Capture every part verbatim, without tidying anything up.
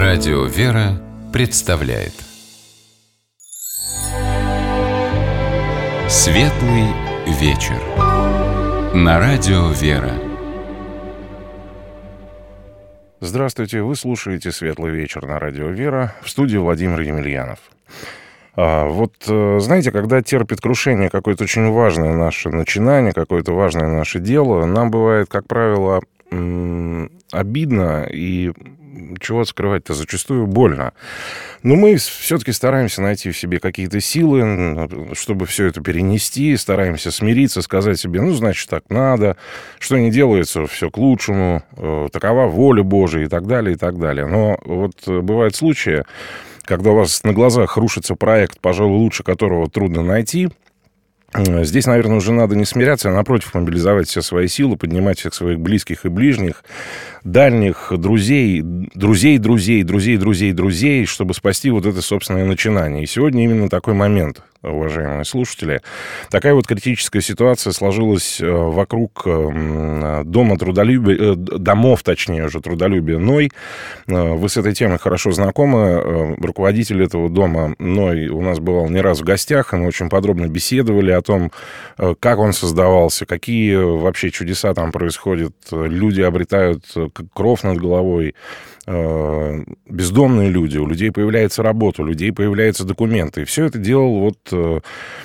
Радио «Вера» представляет Светлый вечер на Радио «Вера». Здравствуйте, вы слушаете «Светлый вечер» на Радио «Вера», в студии Владимир Емельянов. А, вот, знаете, когда терпит крушение какое-то очень важное наше начинание, какое-то важное наше дело, нам бывает, как правило, м- обидно и, чего скрывать-то, зачастую больно. Но мы все-таки стараемся найти в себе какие-то силы, чтобы все это перенести, стараемся смириться, сказать себе, ну, значит, так надо, что не делается, все к лучшему, такова воля Божия и так далее, и так далее. Но вот бывают случаи, когда у вас на глазах рушится проект, пожалуй, лучше которого трудно найти. Здесь, наверное, уже надо не смиряться, а напротив, мобилизовать все свои силы, поднимать всех своих близких и ближних, дальних, друзей, друзей, друзей, друзей, друзей, друзей, чтобы спасти вот это собственное начинание. И сегодня именно такой момент, уважаемые слушатели. Такая вот критическая ситуация сложилась вокруг дома трудолюбия, домов, точнее уже, трудолюбия Ной. Вы с этой темой хорошо знакомы. Руководитель этого дома Ной у нас бывал не раз в гостях, и мы очень подробно беседовали о том, как он создавался, какие вообще чудеса там происходят. Люди обретают кров над головой, бездомные люди, у людей появляется работа, у людей появляются документы. И все это делал вот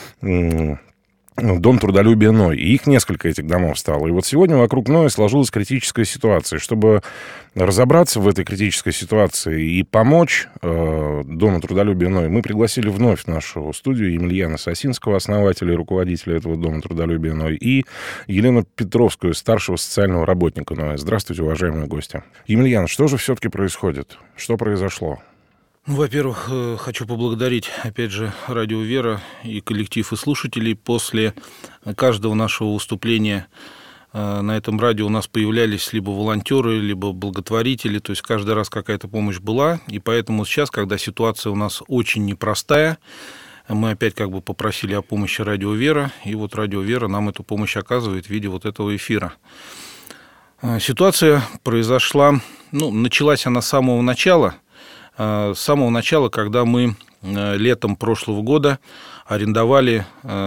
дом трудолюбия Ной. И их несколько, этих домов, стало. И вот сегодня вокруг Ноя сложилась критическая ситуация. Чтобы разобраться в этой критической ситуации и помочь э, Дому трудолюбия Ной, мы пригласили вновь в нашу студию Емельяна Сосинского, основателя и руководителя этого Дома трудолюбия Ной, и Елену Петровскую, старшего социального работника Ноя. Здравствуйте, уважаемые гости. Емельян, что же все-таки происходит? Что произошло? Ну, во-первых, хочу поблагодарить, опять же, Радио «Вера» и коллектив, и слушателей. После каждого нашего выступления на этом радио у нас появлялись либо волонтеры, либо благотворители, то есть каждый раз какая-то помощь была. И поэтому сейчас, когда ситуация у нас очень непростая, мы опять как бы попросили о помощи Радио «Вера», и вот Радио «Вера» нам эту помощь оказывает в виде вот этого эфира. Ситуация произошла, ну, началась она с самого начала, с самого начала, когда мы летом прошлого года арендовали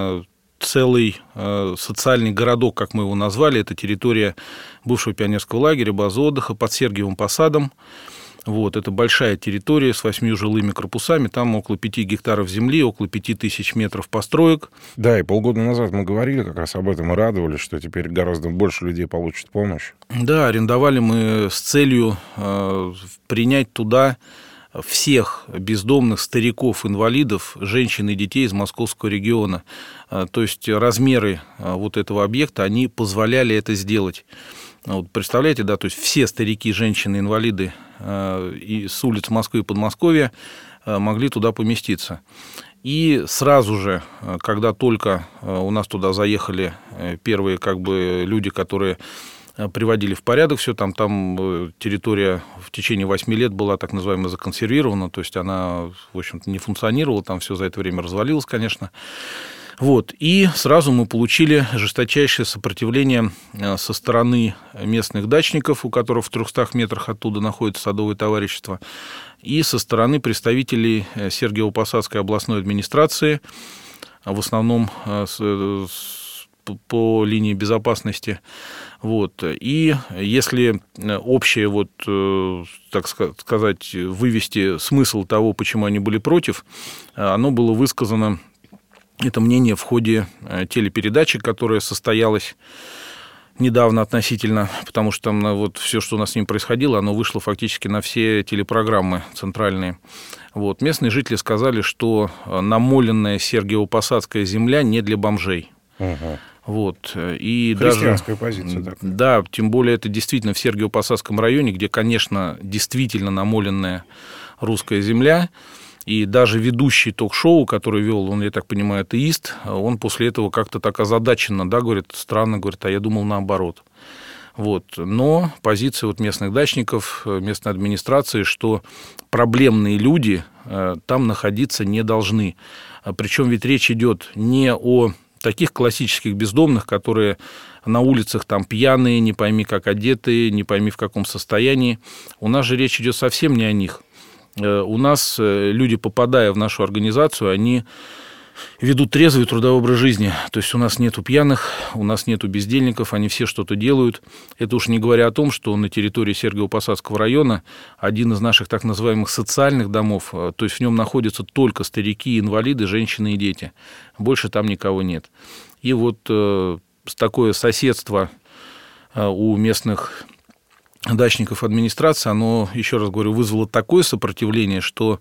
целый социальный городок, как мы его назвали. Это территория бывшего пионерского лагеря, базы отдыха под Сергиевым Посадом. Вот, это большая территория с восьмью жилыми корпусами, там около пяти гектаров земли, около пяти тысяч метров построек. Да, и полгода назад мы говорили как раз об этом и радовались, что теперь гораздо больше людей получат помощь. Да, арендовали мы с целью э, принять туда всех бездомных стариков, инвалидов, женщин и детей из московского региона. То есть размеры вот этого объекта, они позволяли это сделать. Вот представляете, да, то есть все старики, женщины, инвалиды и с улиц Москвы и Подмосковья могли туда поместиться. И сразу же, когда только у нас туда заехали первые как бы люди, которые приводили в порядок все, там, там территория в течение восьми лет была так называемо законсервирована, то есть она, в общем-то, не функционировала, там все за это время развалилось, конечно. Вот. И сразу мы получили жесточайшее сопротивление со стороны местных дачников, у которых в трехстах метрах оттуда находится садовое товарищество, и со стороны представителей Сергиево-Посадской областной администрации, в основном с, с, по линии безопасности. Вот. И если общее, вот, так сказать, вывести смысл того, почему они были против, оно было высказано, это мнение, в ходе телепередачи, которая состоялась недавно относительно, потому что там вот все, что у нас с ним происходило, оно вышло фактически на все телепрограммы центральные. Вот. Местные жители сказали, что намоленная Сергиево-Посадская земля не для бомжей. Угу. Вот. И христианская даже, позиция такая. Да, тем более это действительно в Сергиево-Посадском районе, где, конечно, действительно намоленная русская земля. И даже ведущий ток-шоу, который вел, он, я так понимаю, атеист, он после этого как-то так озадаченно, да, говорит, странно, говорит, а я думал наоборот. Вот. Но позиция вот местных дачников, местной администрации, что проблемные люди там находиться не должны. Причем ведь речь идет не о таких классических бездомных, которые на улицах там пьяные, не пойми как одетые, не пойми в каком состоянии. У нас же речь идет совсем не о них. У нас люди, попадая в нашу организацию, они ведут трезвый трудовой образ жизни. То есть у нас нету пьяных, у нас нету бездельников, они все что-то делают. Это уж не говоря о том, что на территории Сергиево-Посадского района один из наших так называемых социальных домов, то есть в нем находятся только старики, инвалиды, женщины и дети. Больше там никого нет. И вот э, такое соседство э, у местных дачников администрации, оно, еще раз говорю, вызвало такое сопротивление, что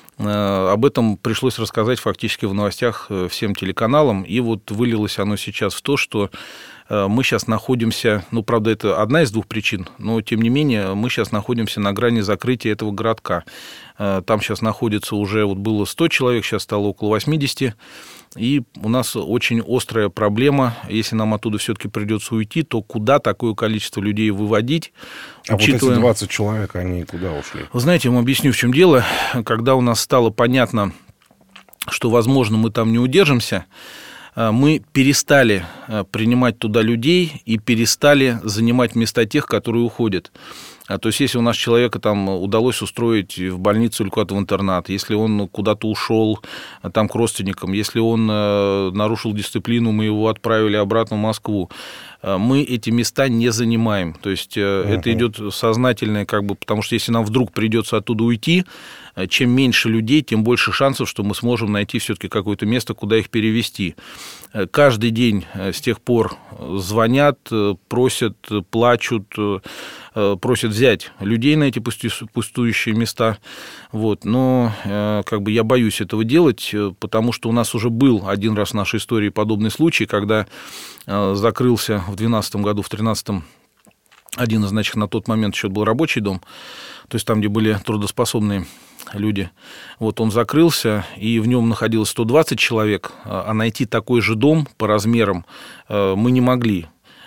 об этом пришлось рассказать фактически в новостях всем телеканалам, и вот вылилось оно сейчас в то, что мы сейчас находимся, ну, правда, это одна из двух причин, но, тем не менее, мы сейчас находимся на грани закрытия этого городка. Там сейчас находится уже, вот было сто человек, сейчас стало около восемьдесят, и у нас очень острая проблема. Если нам оттуда все-таки придется уйти, то куда такое количество людей выводить? А учитывая... вот эти двадцать человек, они куда ушли? Вы знаете, я вам объясню, в чем дело. Когда у нас стало понятно, что, возможно, мы там не удержимся, мы перестали принимать туда людей и перестали занимать места тех, которые уходят. То есть, если у нас человека там удалось устроить в больницу или куда-то в интернат, если он куда-то ушел там к родственникам, если он нарушил дисциплину, мы его отправили обратно в Москву, мы эти места не занимаем. То есть, uh-huh. это идет сознательное, как бы, потому что если нам вдруг придется оттуда уйти, чем меньше людей, тем больше шансов, что мы сможем найти все-таки какое-то место, куда их перевести. Каждый день с тех пор звонят, просят, плачут, просят взять людей на эти пустующие места. Вот. Но как бы я боюсь этого делать, потому что у нас уже был один раз в нашей истории подобный случай, когда закрылся в две тысячи двенадцатом году, в две тысячи тринадцатом один из, значит, на тот момент еще был рабочий дом, то есть там, где были трудоспособные люди. Вот он закрылся, и в нем находилось сто двадцать человек, а найти такой же дом по размерам мы не могли.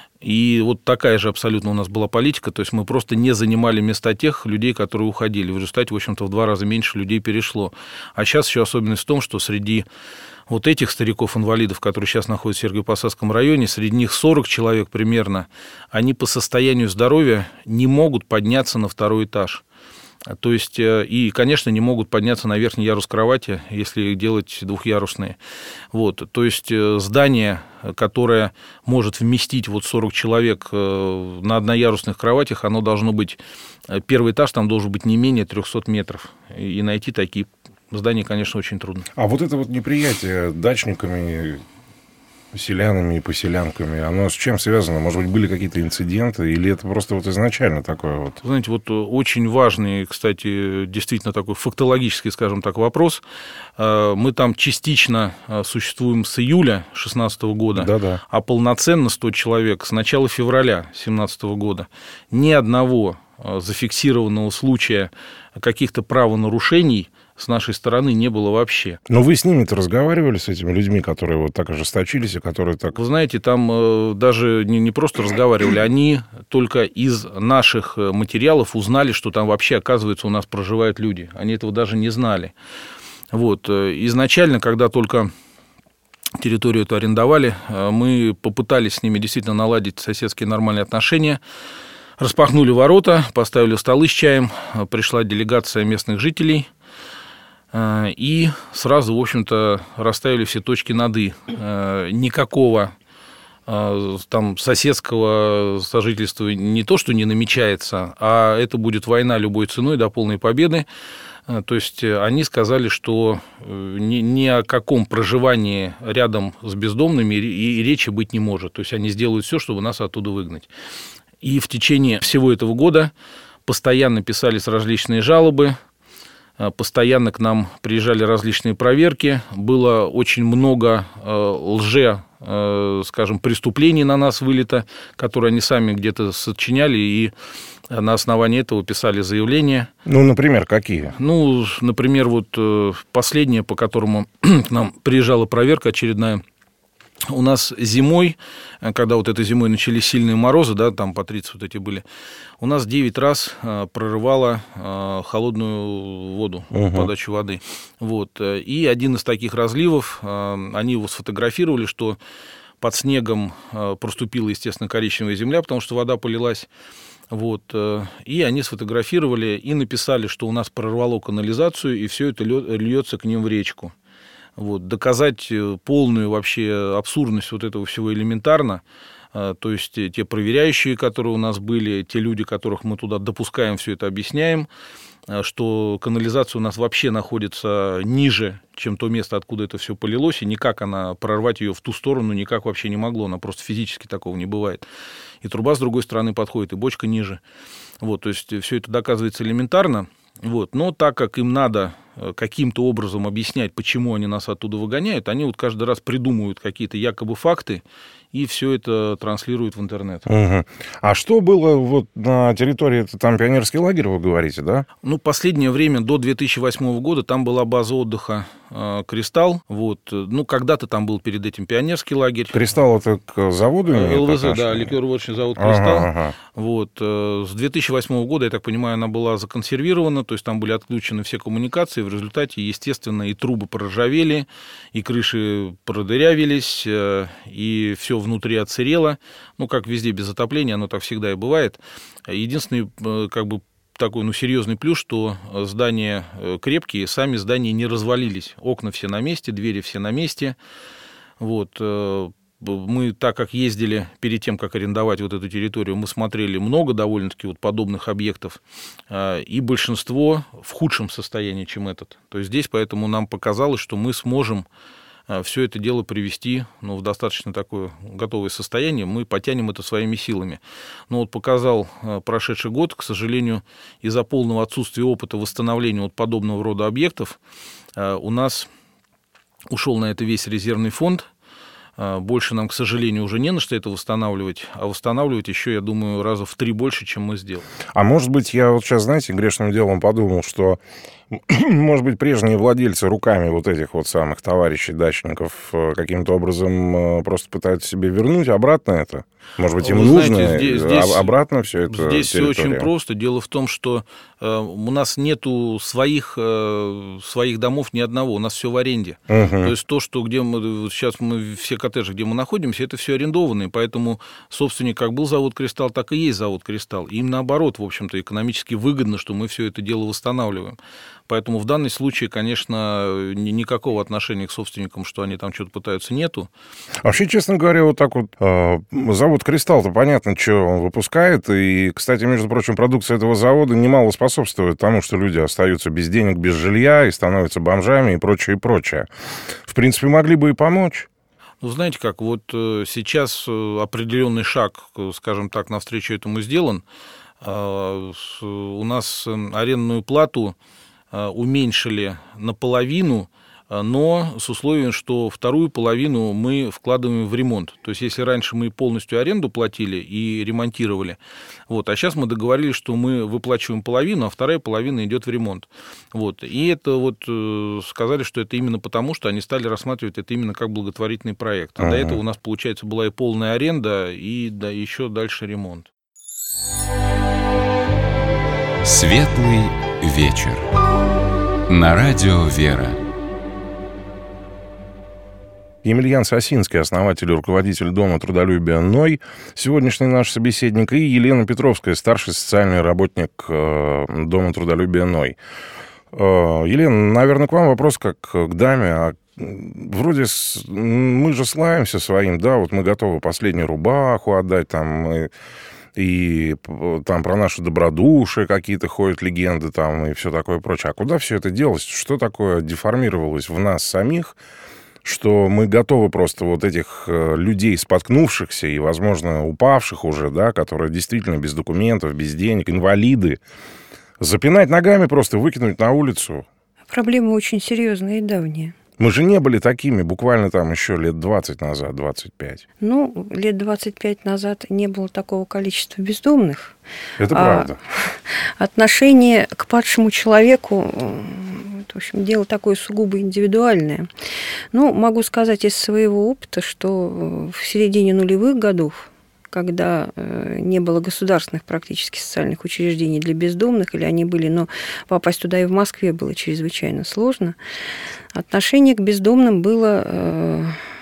И вот такая же абсолютно у нас была политика, то есть мы просто не занимали места тех людей, которые уходили. В результате, в общем-то, в два раза меньше людей перешло. А сейчас еще особенность в том, что среди вот этих стариков-инвалидов, которые сейчас находятся в Сергиево-Посадском районе, среди них сорок человек примерно, они по состоянию здоровья не могут подняться на второй этаж. То есть, и, конечно, не могут подняться на верхний ярус кровати, если их делать двухъярусные. Вот, то есть, здание, которое может вместить вот сорок человек на одноярусных кроватях, оно должно быть, первый этаж там должен быть не менее трехсот метров, и найти такие здания, конечно, очень трудно. А вот это вот неприятие дачниками, селянами и поселянками, оно с чем связано? Может быть, были какие-то инциденты, или это просто вот изначально такое вот? Знаете, вот очень важный, кстати, действительно такой фактологический, скажем так, вопрос. Мы там частично существуем с июля две тысячи шестнадцатого года, Да-да. а полноценно сто человек с начала февраля две тысячи семнадцатого года. Ни одного зафиксированного случая каких-то правонарушений с нашей стороны не было вообще. Но вы с ними-то разговаривали, с этими людьми, которые вот так ожесточились, и которые так... Вы знаете, там э, даже не, не просто разговаривали, они только из наших материалов узнали, что там вообще, оказывается, у нас проживают люди. Они этого даже не знали. Вот. Изначально, когда только территорию эту арендовали, мы попытались с ними действительно наладить соседские нормальные отношения, распахнули ворота, поставили столы с чаем, пришла делегация местных жителей, и сразу, в общем-то, расставили все точки над «и». Никакого там соседского сожительства не то, что не намечается, а это будет война любой ценой до полной победы. То есть они сказали, что ни, ни о каком проживании рядом с бездомными и речи быть не может. То есть они сделают все, чтобы нас оттуда выгнать. И в течение всего этого года постоянно писались различные жалобы, постоянно к нам приезжали различные проверки, было очень много лже, скажем, преступлений на нас вылито, которые они сами где-то сочиняли и на основании этого писали заявления. Ну, например, какие? Ну, например, вот последнее, по которому к нам приезжала проверка очередная. У нас зимой, когда вот этой зимой начались сильные морозы, да, там по тридцать вот эти были, у нас девять раз прорывало холодную воду, угу. подачу воды. Вот. И один из таких разливов, они его сфотографировали, что под снегом проступила, естественно, коричневая земля, потому что вода полилась. Вот, и они сфотографировали и написали, что у нас прорвало канализацию, и все это льется к ним в речку. Вот, доказать полную вообще абсурдность вот этого всего элементарно. То есть те проверяющие, которые у нас были, те люди, которых мы туда допускаем, все это объясняем, что канализация у нас вообще находится ниже, чем то место, откуда это все полилось, и никак она прорвать ее в ту сторону никак вообще не могло, она просто физически такого не бывает. И труба с другой стороны подходит, и бочка ниже. Вот, то есть все это доказывается элементарно. Вот. Но так как им надо каким-то образом объяснять, почему они нас оттуда выгоняют, они вот каждый раз придумывают какие-то якобы факты и все это транслируют в интернет. Угу. А что было вот на территории, это там пионерский лагерь, вы говорите, да? Ну, последнее время, до две тысячи восьмого года, там была база отдыха э, «Кристалл». Вот. Ну, когда-то там был перед этим пионерский лагерь. «Кристалл» — это к заводу имеет ЛВЗ, отношение? да, ликероводочный завод «Кристалл». Ага, ага. Вот. С две тысячи восьмого года, я так понимаю, она была законсервирована, то есть там были отключены все коммуникации, в результате, естественно, и трубы проржавели, и крыши продырявились, и все внутри отсырело. Ну, как везде без отопления, оно так всегда и бывает. Единственный, как бы, такой, ну, серьезный плюс, что здания крепкие, сами здания не развалились. Окна все на месте, двери все на месте. Вот. Мы, так как ездили перед тем, как арендовать вот эту территорию, мы смотрели много довольно-таки вот подобных объектов, и большинство в худшем состоянии, чем этот. То есть здесь поэтому нам показалось, что мы сможем все это дело привести, ну, в достаточно такое готовое состояние, мы потянем это своими силами. Но вот показал прошедший год, к сожалению, из-за полного отсутствия опыта восстановления вот подобного рода объектов у нас ушел на это весь резервный фонд. Больше нам, к сожалению, уже не на что это восстанавливать, а восстанавливать еще, я думаю, раза в три больше, чем мы сделали. А может быть, я вот сейчас, знаете, грешным делом подумал, что, может быть, прежние владельцы руками вот этих вот самых товарищей дачников каким-то образом просто пытаются себе вернуть обратно это? Может быть, им Вы нужно знаете, здесь, здесь, обратно все это? Здесь территория? все очень просто. Дело в том, что э, у нас нету своих, э, своих домов ни одного, у нас все в аренде. Угу. То есть то, что где мы сейчас мы все коттеджи, где мы находимся, это все арендованные, поэтому собственник как был завод «Кристалл», так и есть завод «Кристалл». Им наоборот, в общем-то, экономически выгодно, что мы все это дело восстанавливаем. Поэтому в данном случае, конечно, никакого отношения к собственникам, что они там что-то пытаются, нету. Вообще, честно говоря, вот так вот э, завод «Кристалл»-то понятно, что он выпускает. И, кстати, между прочим, продукция этого завода немало способствует тому, что люди остаются без денег, без жилья и становятся бомжами и прочее, и прочее. В принципе, могли бы и помочь. Ну, знаете как, вот сейчас определенный шаг, скажем так, навстречу этому сделан. У нас арендную плату уменьшили наполовину, но с условием, что вторую половину мы вкладываем в ремонт. То есть, если раньше мы полностью аренду платили и ремонтировали, вот, а сейчас мы договорились, что мы выплачиваем половину, а вторая половина идет в ремонт. Вот. И это вот сказали, что это именно потому, что они стали рассматривать это именно как благотворительный проект. А uh-huh. до этого у нас, получается, была и полная аренда, и да, еще дальше ремонт. Светлый вечер. На радио «Вера». Емельян Сосинский, основатель и руководитель Дома трудолюбия «Ной», сегодняшний наш собеседник, и Елена Петровская, старший социальный работник Дома трудолюбия «Ной». Елена, наверное, к вам вопрос как к даме. А вроде мы же славимся своим, да, вот мы готовы последнюю рубаху отдать, там, мы... И там про наши добродушие какие-то ходят легенды там и все такое прочее. А куда все это делось? Что такое деформировалось в нас самих, что мы готовы просто вот этих людей, споткнувшихся и, возможно, упавших уже, да, которые действительно без документов, без денег, инвалиды, запинать ногами просто, выкинуть на улицу? Проблема очень серьезная и давняя. Мы же не были такими буквально там еще лет двадцать назад, двадцать пять. Ну, лет двадцать пять назад не было такого количества бездомных. Это правда. А отношение к падшему человеку, в общем, дело такое сугубо индивидуальное. Ну, могу сказать из своего опыта, что в середине нулевых годов, когда не было государственных практически социальных учреждений для бездомных, или они были, но попасть туда и в Москве было чрезвычайно сложно, отношение к бездомным было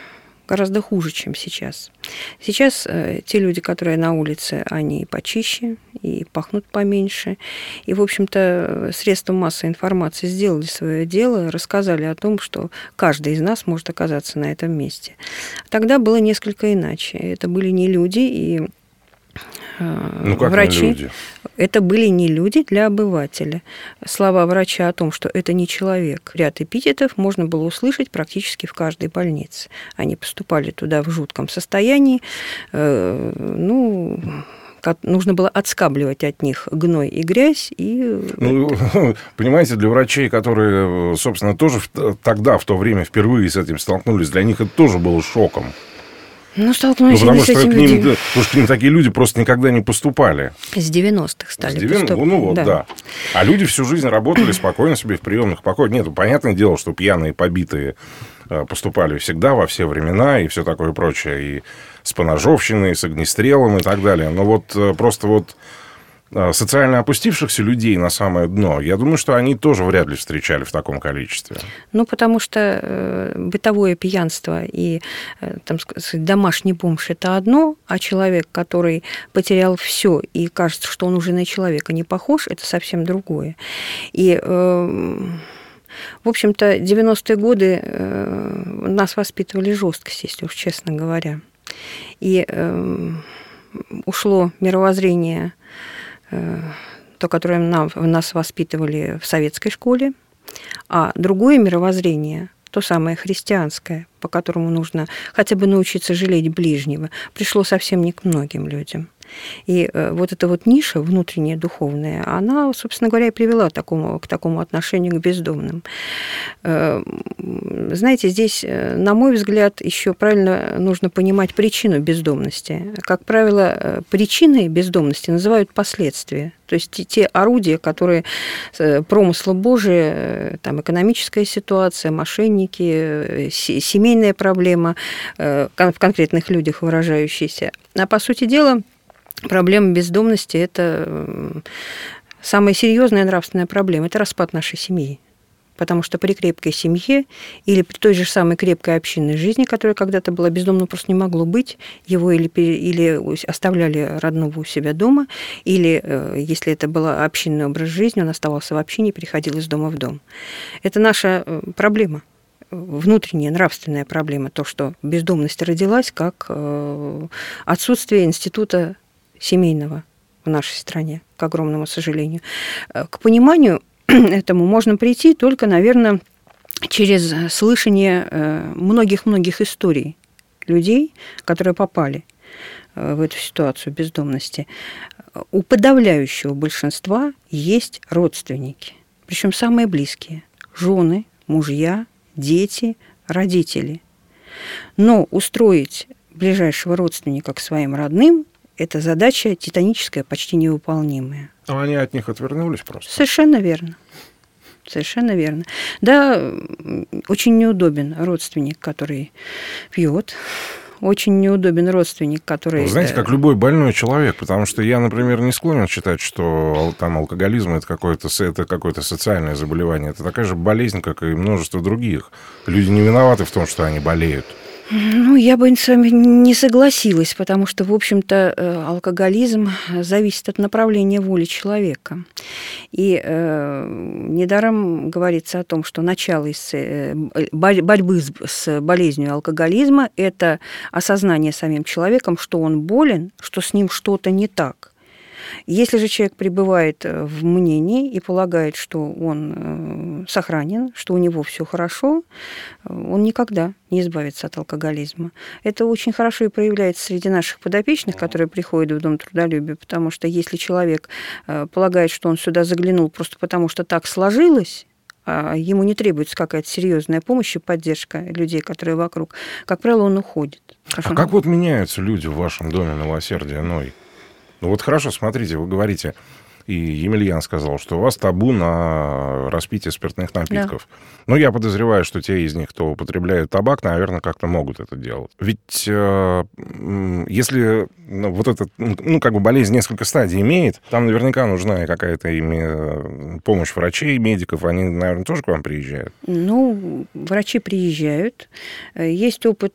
гораздо хуже, чем сейчас. Сейчас э, те люди, которые на улице, они почище и пахнут поменьше. И, в общем-то, средства массовой информации сделали свое дело, рассказали о том, что каждый из нас может оказаться на этом месте. Тогда было несколько иначе. Это были не люди, и ну, как врачи. Не люди? Это были не люди для обывателя. Слова врача о том, что это не человек. Ряд эпитетов можно было услышать практически в каждой больнице. Они поступали туда в жутком состоянии. Э, ну, нужно было отскабливать от них гной и грязь. И... Ну, понимаете, для врачей, которые, собственно, тоже тогда, в то время, впервые с этим столкнулись, для них это тоже было шоком. Ну, столкнулись ну, потому, с что этим к ним, людьми. Потому что к ним такие люди просто никогда не поступали. С девяностых стали С девяностых, поступать. Ну, вот, да. да. А люди всю жизнь работали спокойно себе в приемных покоях. Нет, понятное дело, что пьяные, побитые поступали всегда, во все времена, и все такое прочее. И с поножовщиной, и с огнестрелом, и так далее. Но вот просто вот социально опустившихся людей на самое дно, я думаю, что они тоже вряд ли встречали в таком количестве. Ну, потому что э, бытовое пьянство и э, там, сказать, домашний бомж – это одно, а человек, который потерял все и кажется, что он уже на человека не похож, это совсем другое. И, э, в общем-то, девяностые годы э, нас воспитывали жесткость, если уж честно говоря. И э, ушло мировоззрение, то, которое нам, нас воспитывали в советской школе, а другое мировоззрение, то самое христианское, по которому нужно хотя бы научиться жалеть ближнего, пришло совсем не к многим людям. И вот эта вот ниша внутренняя, духовная, она, собственно говоря, и привела к такому, к такому отношению к бездомным. Знаете, здесь, на мой взгляд, еще правильно нужно понимать причину бездомности. Как правило, причиной бездомности называют последствия. То есть те орудия, которые промысла Божия, там, экономическая ситуация, мошенники, семейная проблема в конкретных людях выражающаяся. А по сути дела, проблема бездомности – это самая серьезная нравственная проблема. Это распад нашей семьи. Потому что при крепкой семье или при той же самой крепкой общинной жизни, которая когда-то была, бездомным просто не могло быть, его или, или оставляли родного у себя дома, или, если это был общинный образ жизни, он оставался в общине и переходил из дома в дом. Это наша проблема. Внутренняя нравственная проблема, то, что бездомность родилась как отсутствие института семейного в нашей стране, к огромному сожалению. К пониманию этому можно прийти только, наверное, через слышание многих-многих историй людей, которые попали в эту ситуацию бездомности. У подавляющего большинства есть родственники, причем самые близкие – жены, мужья, дети, родители. Но устроить ближайшего родственника к своим родным – это задача титаническая, почти невыполнимая. А они от них отвернулись просто? Совершенно верно. Совершенно верно. Да, очень неудобен родственник, который пьет. Очень неудобен родственник, который... Вы знаете, как любой больной человек, потому что я, например, не склонен считать, что там алкоголизм – это какое-то, это какое-то социальное заболевание. Это такая же болезнь, как и множество других. Люди не виноваты в том, что они болеют. Ну, я бы с вами не согласилась, потому что, в общем-то, алкоголизм зависит от направления воли человека. И э, недаром говорится о том, что начало борьбы с болезнью алкоголизма – это осознание самим человеком, что он болен, что с ним что-то не так. Если же человек пребывает в мнении и полагает, что он сохранен, что у него все хорошо, он никогда не избавится от алкоголизма. Это очень хорошо и проявляется среди наших подопечных, которые приходят в Дом трудолюбия, потому что если человек полагает, что он сюда заглянул просто потому, что так сложилось, а ему не требуется какая-то серьезная помощь и поддержка людей, которые вокруг, как правило, он уходит. А как вот меняются люди в вашем доме милосердия, Ной? Ну вот хорошо, смотрите, вы говорите, и Емельян сказал, что у вас табу на распитие спиртных напитков. Да. Ну, я подозреваю, что те из них, кто употребляет табак, наверное, как-то могут это делать. Ведь э, если ну, вот эта, ну, как бы болезнь несколько стадий имеет, там наверняка нужна какая-то ими помощь врачей, медиков. Они, наверное, тоже к вам приезжают? Ну, врачи приезжают. Есть опыт,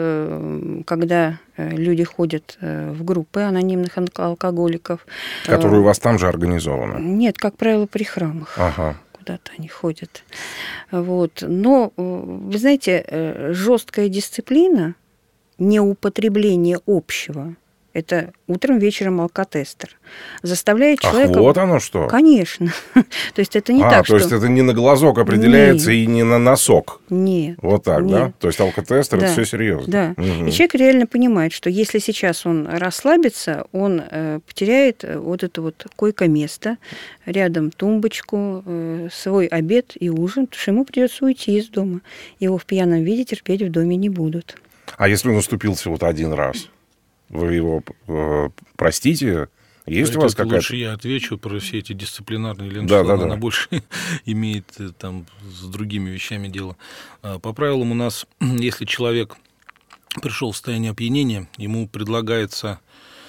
когда люди ходят в группы анонимных алкоголиков. Которые у вас там же организованы? Нет, как правило, при храмах. Ага. Куда-то они ходят. Вот. Но, вы знаете, жесткая дисциплина, неупотребление общего, это утром, вечером алкотестер, заставляет человека... Ах, вот оно что? Конечно. То есть это не а, так, то что... есть это не на глазок определяется нет. И не на носок? Нет. Вот так, нет. Да? То есть алкотестер, да. Это все серьезно? Да. Угу. И человек реально понимает, что если сейчас он расслабится, он э, потеряет вот это вот койко-место, рядом тумбочку, э, свой обед и ужин, потому что ему придется уйти из дома. Его в пьяном виде терпеть в доме не будут. А если он уступился вот один раз? Вы его э, простите? Есть это у вас какая-то... Лучше я отвечу про все эти дисциплинарные ленты, да, да, она да. больше имеет там с другими вещами дело. По правилам у нас, если человек пришел в состояние опьянения, ему предлагается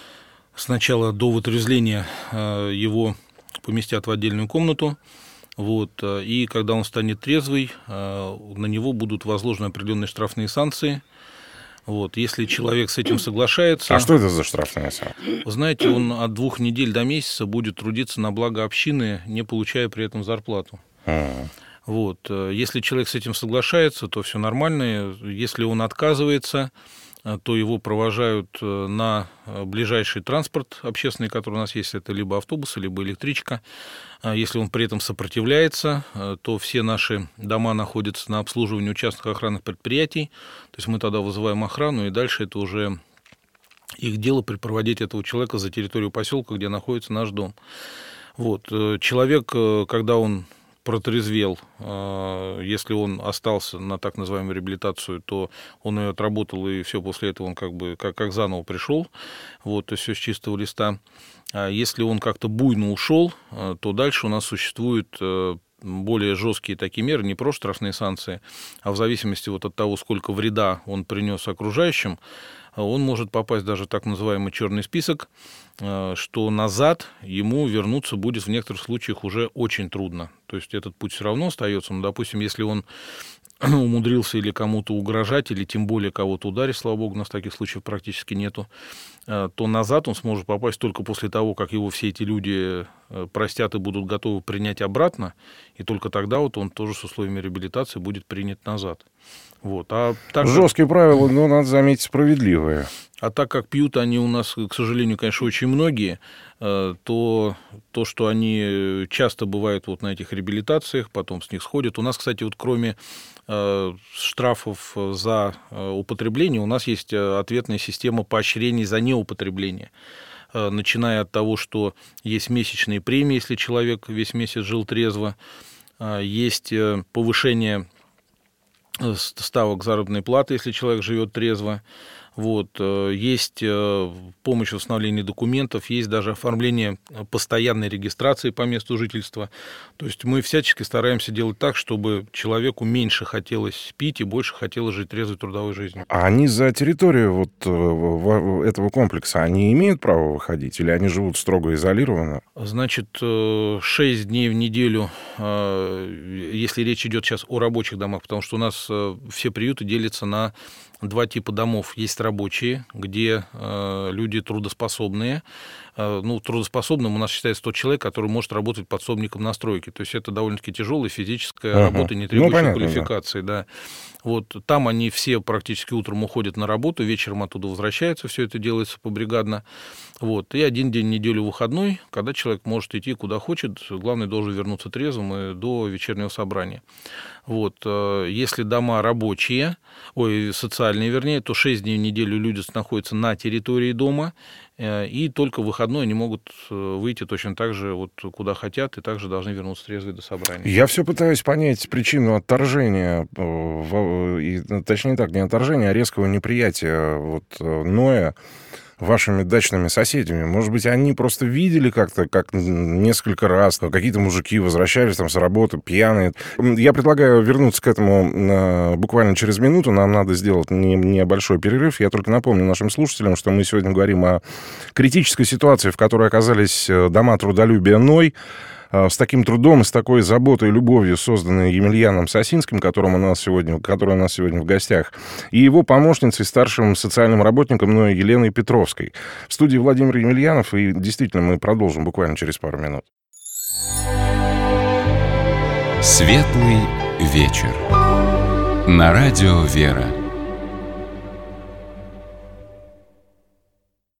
сначала до вытрезвления его поместят в отдельную комнату, вот, и когда он станет трезвый, на него будут возложены определенные штрафные санкции. Вот, если человек с этим соглашается... А что это за штрафная санкция? Вы знаете, он от двух недель до месяца будет трудиться на благо общины, не получая при этом зарплату. А-а-а. Вот. Если человек с этим соглашается, то все нормально. Если он отказывается, то его провожают на ближайший транспорт общественный, который у нас есть, это либо автобус, либо электричка. Если он при этом сопротивляется, то все наши дома находятся на обслуживании участных охранных предприятий. То есть мы тогда вызываем охрану, и дальше это уже их дело припроводить этого человека за территорию поселка, где находится наш дом. Вот. Человек, когда он протрезвел, если он остался на так называемую реабилитацию, то он ее отработал, и все, после этого он как бы как, как заново пришел, вот, то есть все с чистого листа. А если он как-то буйно ушел, то дальше у нас существуют более жесткие такие меры, не просто штрафные санкции, а в зависимости вот от того, сколько вреда он принес окружающим, он может попасть даже в так называемый черный список, что назад ему вернуться будет в некоторых случаях уже очень трудно. То есть этот путь все равно остается, но, допустим, если он умудрился или кому-то угрожать, или тем более кого-то ударить, слава богу, у нас таких случаев практически нету, то назад он сможет попасть только после того, как его все эти люди простят и будут готовы принять обратно, и только тогда вот он тоже с условиями реабилитации будет принят назад. Вот. А так жесткие как... правила, но, надо заметить, справедливые. А так как пьют они у нас, к сожалению, конечно, очень многие, то то, что они часто бывают вот на этих реабилитациях, потом с них сходят. У нас, кстати, вот кроме штрафов за употребление, у нас есть ответная система поощрений за неупотребление. Начиная от того, что есть месячные премии, если человек весь месяц жил трезво, есть повышение ставок заработной платы, если человек живет трезво. Вот. Есть помощь в восстановлении документов, есть даже оформление постоянной регистрации по месту жительства. То есть мы всячески стараемся делать так, чтобы человеку меньше хотелось пить и больше хотелось жить трезвой трудовой жизнью. А они за территорию вот этого комплекса, они имеют право выходить или они живут строго изолированно? Значит, шесть дней в неделю, если речь идет сейчас о рабочих домах, потому что у нас все приюты делятся на два типа домов. Есть рабочие, где э, люди трудоспособные. Э, ну, трудоспособным у нас считается тот человек, который может работать подсобником на стройке. То есть это довольно-таки тяжелая физическая uh-huh. работа, не требующая ну, понятно, квалификации. Да. Да. Вот, там они все практически утром уходят на работу, вечером оттуда возвращаются, все это делается побригадно. Вот. И один день в неделю выходной, когда человек может идти куда хочет, главное, должен вернуться трезвым и до вечернего собрания. Вот. Если дома рабочие, ой, социальные, вернее, то шесть дней в неделю люди находятся на территории дома, и только в выходной они могут выйти точно так же, вот, куда хотят, и также должны вернуться трезвые до собрания. Я все пытаюсь понять причину отторжения, точнее так, не отторжения, а резкого неприятия вот, Ноя вашими дачными соседями? Может быть, они просто видели как-то, как несколько раз, какие-то мужики возвращались там с работы пьяные. Я предлагаю вернуться к этому буквально через минуту. Нам надо сделать небольшой перерыв. Я только напомню нашим слушателям, что мы сегодня говорим о критической ситуации, в которой оказались дома трудолюбия Ной, с таким трудом и с такой заботой и любовью, созданной Емельяном Сосинским, которым у нас сегодня, который у нас сегодня в гостях, и его помощницей, старшим социальным работником Ной Еленой Петровской. В студии Владимир Емельянов, и действительно мы продолжим буквально через пару минут. Светлый вечер. На радио «Вера».